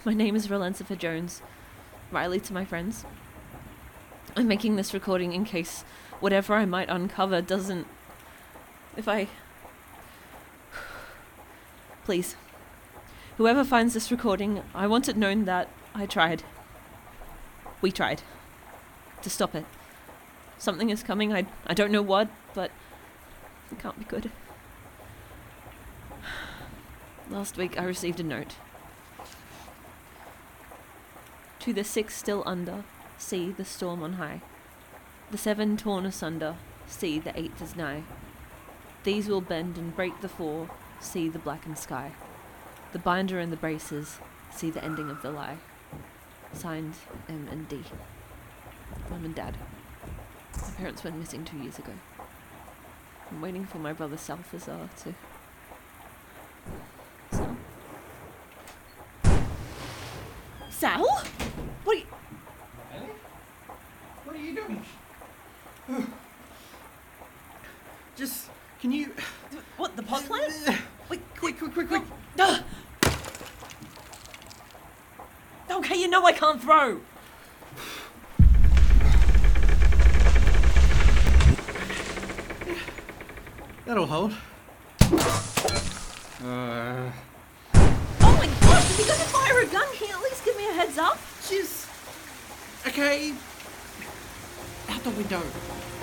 My name is Valensifer Jones. Riley to my friends. I'm making this recording in case whatever I might uncover doesn't... Please. Whoever finds this recording, I want it known that I tried. We tried. To stop it. Something is coming, I don't know what, but it can't be good. Last week I received a note. To the 6 still under, see the storm on high. The 7 torn asunder, see the 8th is nigh. These will bend and break the 4, see the blackened sky. The binder and the braces, see the ending of the lie. Signed, M and D. Mum and Dad. My parents went missing 2 years ago. I'm waiting for my brother Salthazar to... Sal? What are you... Ellie? What are you doing? Just, can you... What, the pot plant? Wait, Quick. Okay, you know I can't throw! That'll hold. Oh my gosh, if you're gonna fire a gun, can you at least give me a heads up? Just... Okay. Out the window.